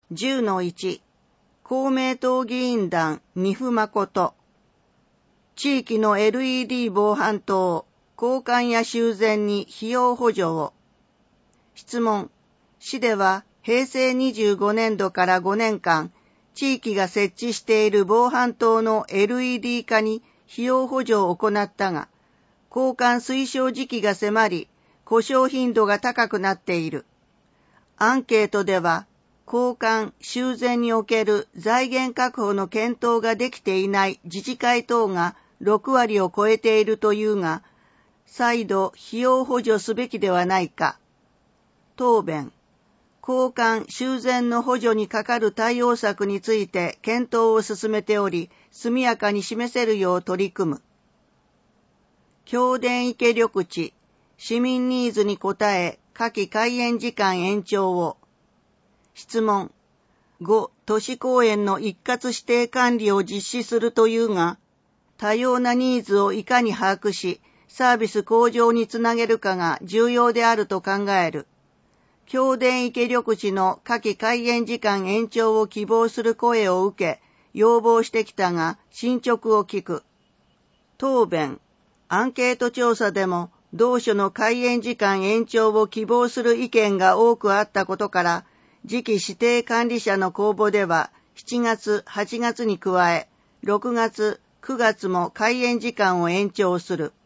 10-1 公明党議員団二府誠地域の LED 防犯灯交換や修繕に費用補助を。質問。市では平成25年度から5年間、地域が設置している防犯灯の LED 化に費用補助を行ったが、交換推奨時期が迫り、故障頻度が高くなっている。アンケートでは、交換・修繕における財源確保の検討ができていない自治会等が6割を超えているというが、再度費用補助すべきではないか。答弁。交換・修繕の補助にかかる対応策について検討を進めており、速やかに示せるよう取り組む。京田池緑地、市民ニーズに応え、夏季開園時間延長を。質問。5、都市公園の一括指定管理を実施するというが、多様なニーズをいかに把握し、サービス向上につなげるかが重要であると考える。京田池緑地の夏季開園時間延長を希望する声を受け、要望してきたが、進捗を聞く。答弁。アンケート調査でも、同所の開園時間延長を希望する意見が多くあったことから、次期指定管理者の公募では、7月、8月に加え、6月、9月も開園時間を延長する。